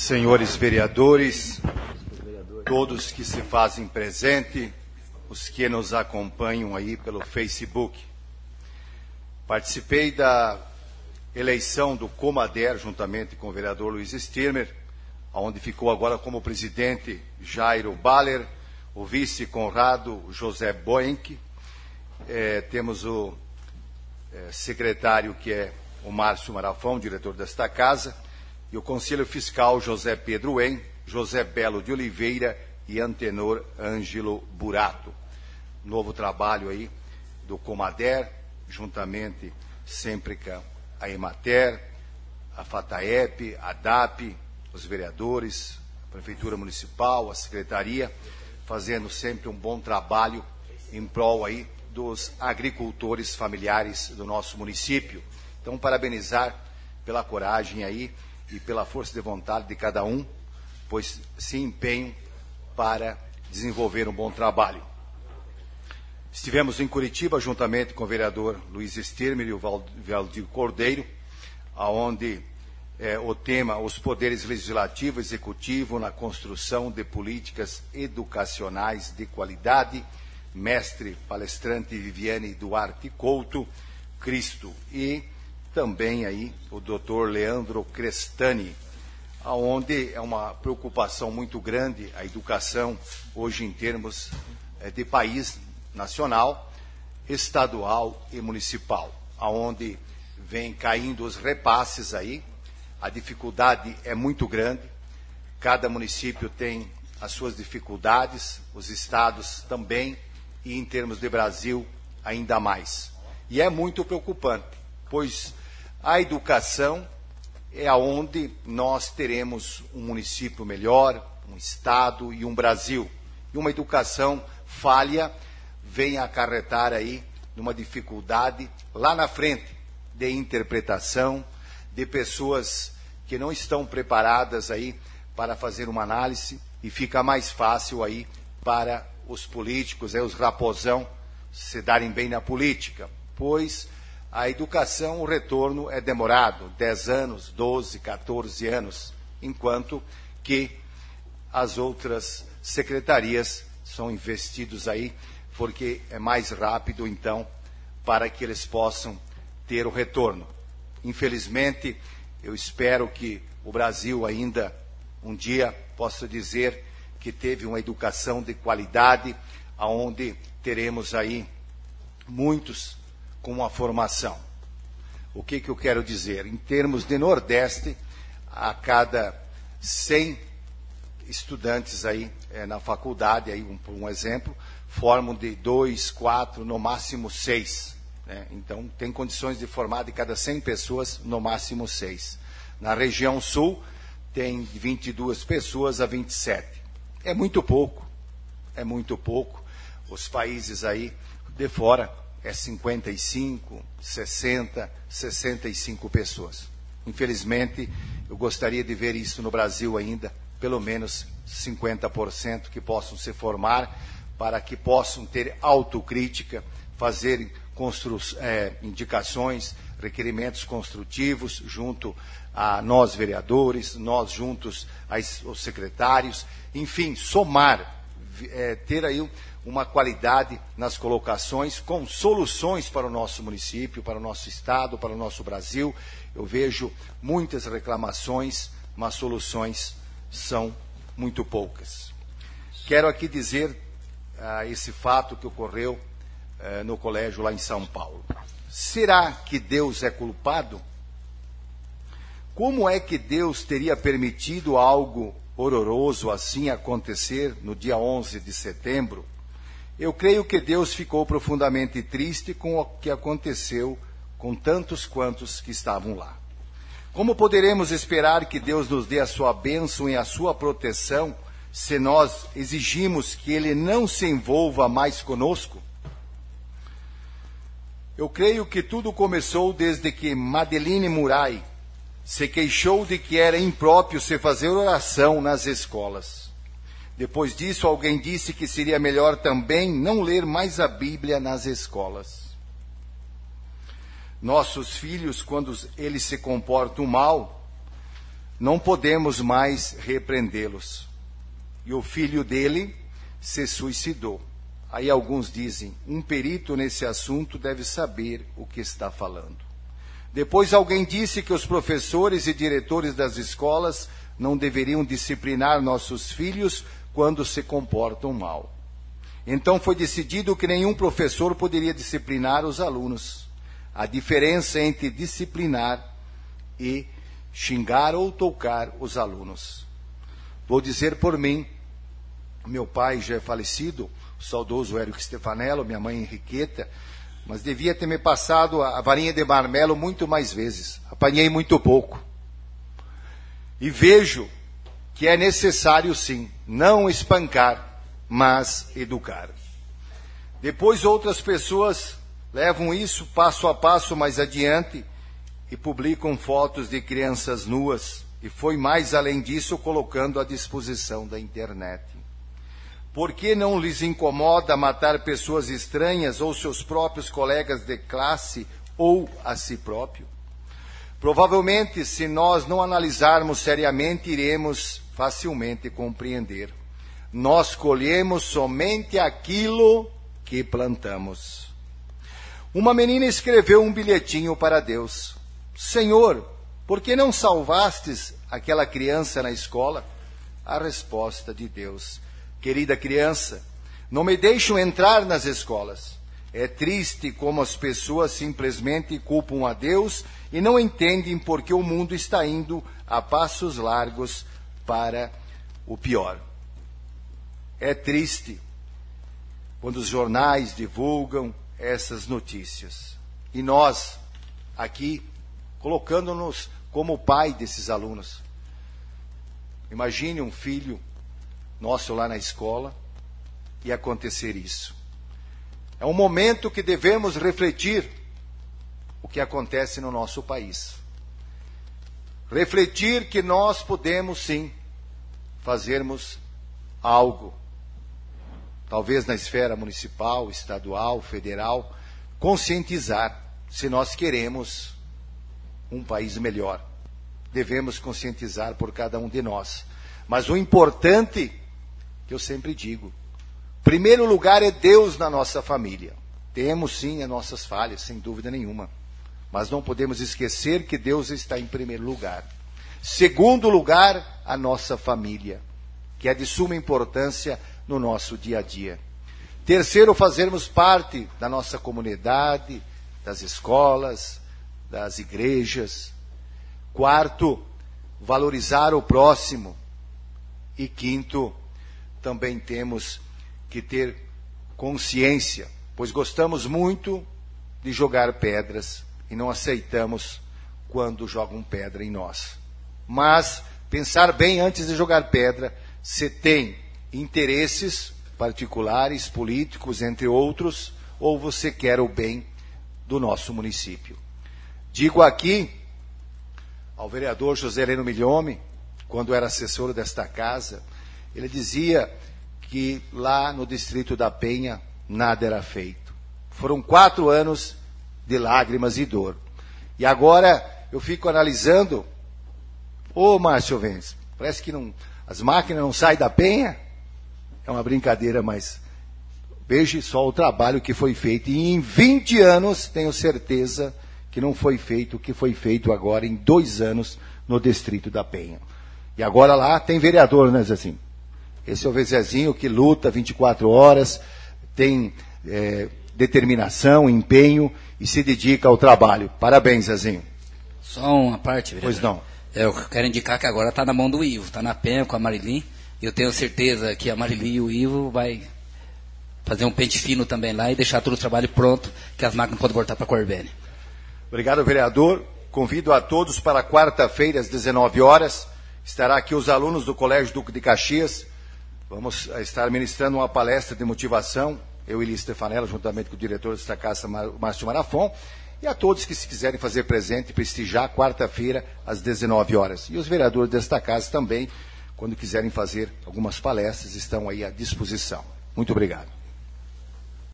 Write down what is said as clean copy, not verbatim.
Senhores vereadores, todos que se fazem presente, os que nos acompanham aí pelo Facebook. Participei da eleição do Comader, juntamente com o vereador Luiz Stirmer, onde ficou agora como presidente Jairo Baller, o vice Conrado José Boenck, temos o secretário que é o Márcio Marafão, diretor desta casa, e o Conselho Fiscal José Pedro En, José Belo de Oliveira e Antenor Ângelo Burato. Novo trabalho aí do Comader, juntamente sempre com a Emater, a FATAEP, a DAP, os vereadores, a Prefeitura Municipal, a Secretaria, fazendo sempre um bom trabalho em prol aí dos agricultores familiares do nosso município. Então, parabenizar pela coragem aí e pela força de vontade de cada um, pois se empenham para desenvolver um bom trabalho. Estivemos em Curitiba, juntamente com o vereador Luiz Stirmer e o Valdir Cordeiro, onde o tema, os poderes legislativo e executivo na construção de políticas educacionais de qualidade, mestre palestrante Viviane Duarte Couto, Cristo, e também aí o doutor Leandro Crestani, onde é uma preocupação muito grande a educação hoje em termos de país nacional, estadual e municipal, onde vem caindo os repasses aí, a dificuldade é muito grande, cada município tem as suas dificuldades, os estados também, e em termos de Brasil ainda mais. E é muito preocupante, pois a educação é aonde nós teremos um município melhor, um estado e um Brasil. E uma educação falha vem acarretar aí numa dificuldade lá na frente de interpretação, de pessoas que não estão preparadas aí para fazer uma análise, e fica mais fácil aí para os políticos, os raposão, se darem bem na política, pois a educação, o retorno é demorado, 10 anos, 12, 14 anos, enquanto que as outras secretarias são investidos aí, porque é mais rápido, então, para que eles possam ter o retorno. Infelizmente, eu espero que o Brasil ainda, um dia, possa dizer que teve uma educação de qualidade, onde teremos aí muitos com uma formação. O que eu quero dizer? Em termos de Nordeste, a cada 100 estudantes aí na faculdade, aí um exemplo, formam de 2, 4, no máximo 6. Né? Então, tem condições de formar de cada 100 pessoas, no máximo 6. Na região sul, tem 22 pessoas a 27. É muito pouco, é muito pouco. Os países aí de fora é 55, 60, 65 pessoas. Infelizmente, eu gostaria de ver isso no Brasil ainda, pelo menos 50% que possam se formar, para que possam ter autocrítica, fazer indicações, requerimentos construtivos junto a nós vereadores, nós juntos aos secretários, enfim, somar, ter aí uma qualidade nas colocações, com soluções para o nosso município, para o nosso estado, para o nosso Brasil. Eu vejo muitas reclamações, mas soluções são muito poucas. Quero aqui dizer esse fato que ocorreu no colégio lá em São Paulo. Será que Deus é culpado? Como é que Deus teria permitido algo horroroso assim acontecer no dia 11 de setembro? Eu creio que Deus ficou profundamente triste com o que aconteceu com tantos quantos que estavam lá. Como poderemos esperar que Deus nos dê a sua bênção e a sua proteção se nós exigimos que Ele não se envolva mais conosco? Eu creio que tudo começou desde que Madeline Murray se queixou de que era impróprio se fazer oração nas escolas. Depois disso, alguém disse que seria melhor também não ler mais a Bíblia nas escolas. Nossos filhos, quando eles se comportam mal, não podemos mais repreendê-los. E o filho dele se suicidou. Aí alguns dizem, um perito nesse assunto deve saber o que está falando. Depois alguém disse que os professores e diretores das escolas não deveriam disciplinar nossos filhos quando se comportam mal. Então foi decidido que nenhum professor poderia disciplinar os alunos. A diferença entre disciplinar e xingar ou tocar os alunos. Vou dizer por mim, meu pai já é falecido, o saudoso Érico Stefanello, minha mãe Henriqueta, mas devia ter me passado a varinha de marmelo muito mais vezes. Apanhei muito pouco. E vejo que é necessário, sim, não espancar, mas educar. Depois outras pessoas levam isso passo a passo mais adiante e publicam fotos de crianças nuas. E foi mais além disso, colocando à disposição da internet. Por que não lhes incomoda matar pessoas estranhas ou seus próprios colegas de classe ou a si próprio? Provavelmente, se nós não analisarmos seriamente, iremos facilmente compreender. Nós colhemos somente aquilo que plantamos. Uma menina escreveu um bilhetinho para Deus. Senhor, por que não salvastes aquela criança na escola? A resposta de Deus. Querida criança, não me deixam entrar nas escolas. É triste como as pessoas simplesmente culpam a Deus e não entendem por que o mundo está indo a passos largos para o pior. É triste quando os jornais divulgam essas notícias. E nós, aqui, colocando-nos como pai desses alunos. Imagine um filho nosso lá na escola e acontecer isso. É um momento que devemos refletir o que acontece no nosso país. Refletir que nós podemos, sim, fazermos algo. Talvez na esfera municipal, estadual, federal, conscientizar, se nós queremos um país melhor. Devemos conscientizar por cada um de nós. Mas o importante, que eu sempre digo, primeiro lugar é Deus na nossa família. Temos sim as nossas falhas, sem dúvida nenhuma. Mas não podemos esquecer que Deus está em primeiro lugar. Segundo lugar, a nossa família, que é de suma importância no nosso dia a dia. Terceiro, fazermos parte da nossa comunidade, das escolas, das igrejas. Quarto, valorizar o próximo. E quinto, também temos que ter consciência, pois gostamos muito de jogar pedras e não aceitamos quando jogam pedra em nós. Mas pensar bem antes de jogar pedra, se tem interesses particulares, políticos, entre outros, ou você quer o bem do nosso município. Digo aqui ao vereador José Heleno Milhome, quando era assessor desta casa, ele dizia que lá no distrito da Penha nada era feito. Foram 4 anos de lágrimas e dor. E agora eu fico analisando, Márcio Vence, parece que as máquinas não saem da Penha? É uma brincadeira, mas veja só o trabalho que foi feito. E em 20 anos, tenho certeza que não foi feito o que foi feito agora em 2 anos no distrito da Penha. E agora lá tem vereador, né, Zezinho? Esse é o Zezinho que luta 24 horas, tem determinação, empenho e se dedica ao trabalho. Parabéns, Zezinho. Só uma parte, vereador. Pois não. Eu quero indicar que agora está na mão do Ivo, está na Penha com a Marilim. Eu tenho certeza que a Marilim e o Ivo vai fazer um pente fino também lá e deixar todo o trabalho pronto, que as máquinas podem voltar para a Corbene. Obrigado, vereador. Convido a todos para quarta-feira, às 19 horas. Estará aqui os alunos do Colégio Duque de Caxias. Vamos estar ministrando uma palestra de motivação, eu e Eli Stefanello, juntamente com o diretor desta casa, Márcio Marafon, e a todos que se quiserem fazer presente e prestigiar, quarta-feira, às 19 horas. E os vereadores desta casa também, quando quiserem fazer algumas palestras, estão aí à disposição. Muito obrigado.